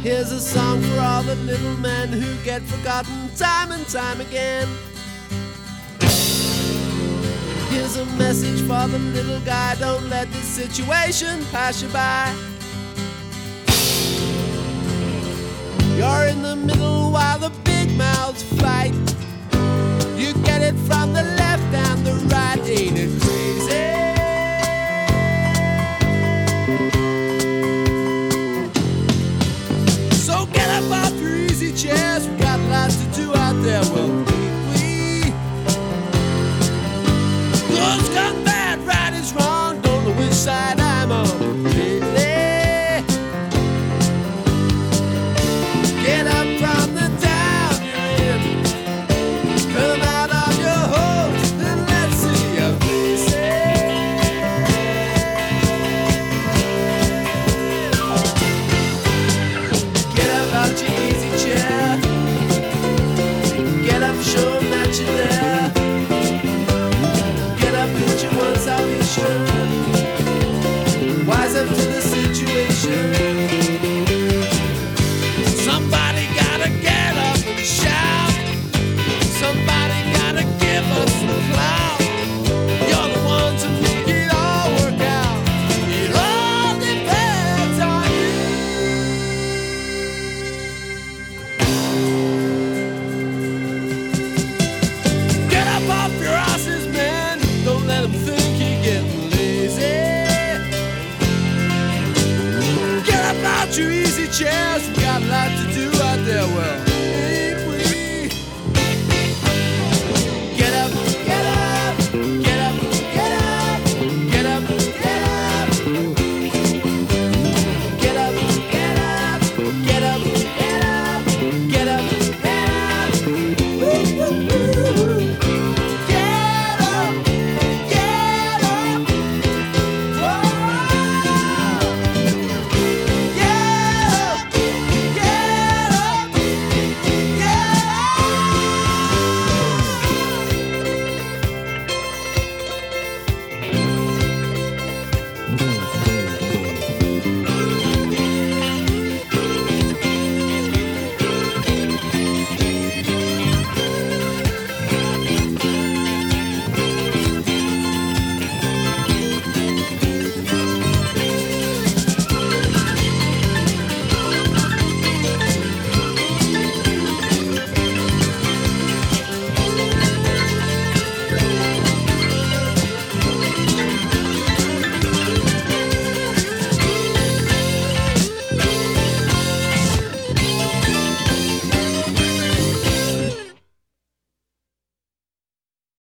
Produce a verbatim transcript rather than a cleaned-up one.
Here's a song for all the little men who get forgotten time and time again. Here's a message for the little guy: don't let this situation pass you by. You're in the middle while the big mouths fight. You get it from the left and the right, ain't it crazy? So get up off your easy chairs, we got lots to do out there, well, we Good's gone bad, right is wrong, don't know which side I'm on lately. Get up from the down you're in, come out of your holes and let's see your faces. Get up out your easy chair, get up, show 'em that you're there. Get up, put your one salvation, wise up to the situation. Somebody gotta get up and shout. Somebody gotta give us some clout. You're the ones who make it all work out. It all depends on you. Get up off your asses, man. Don't let them think you're getting lazy. Get up out your easy chairs, we got a lot to do out there, well.